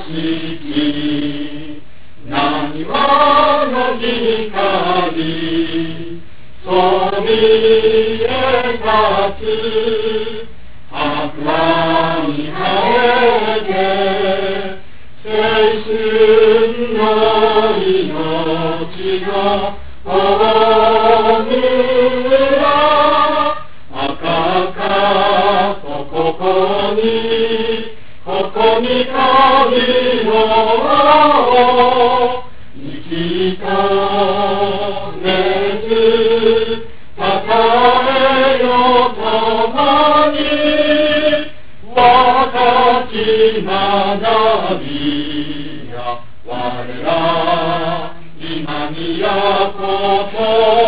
き何わの光そびえ立つ白亜に生えて青春の命の大村赤かとここに旅を生きとめずたたえよともに若き学びや我ら今宮こと